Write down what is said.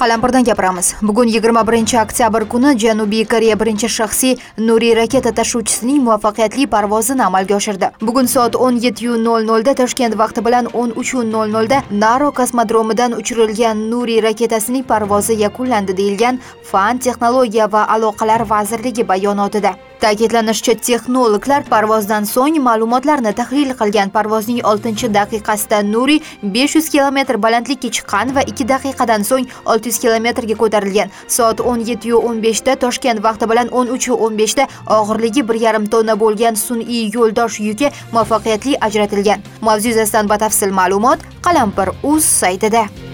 Qalampirdan gapiramiz. Bugun 21-oktyabr kuni Janubiy Koreya birinchi shaxsiy nuriy raketa tashuvchisining muvaffaqiyatli parvozini amalga oshirdi. Bugun soat 17:00 da Toshkent vaqti bilan 13:00 da Naro kosmodromidan uchirilgan nuriy raketasining parvozi yakunlandi deyilgan Fan, texnologiya va aloqalar vazirligi bayonotida. Ta'kidlanishicha, texnologlar parvozdan so'ng ma'lumotlarni tahlil qilgan. Parvozning 6-daqiqasida nuriy 500 km balandlikka chiqqan va 2 daqiqadan so'ng 600 km ga ko'tarilgan. Soat 17:15 da Toshkent vaqti bilan 13:15 da og'irligi 1,5 tonna bo'lgan sun'iy yo'ldosh yuki muvaffaqiyatli ajratilgan. Mavzu yuzasidan batafsil ma'lumot Qalampir.uz saytida.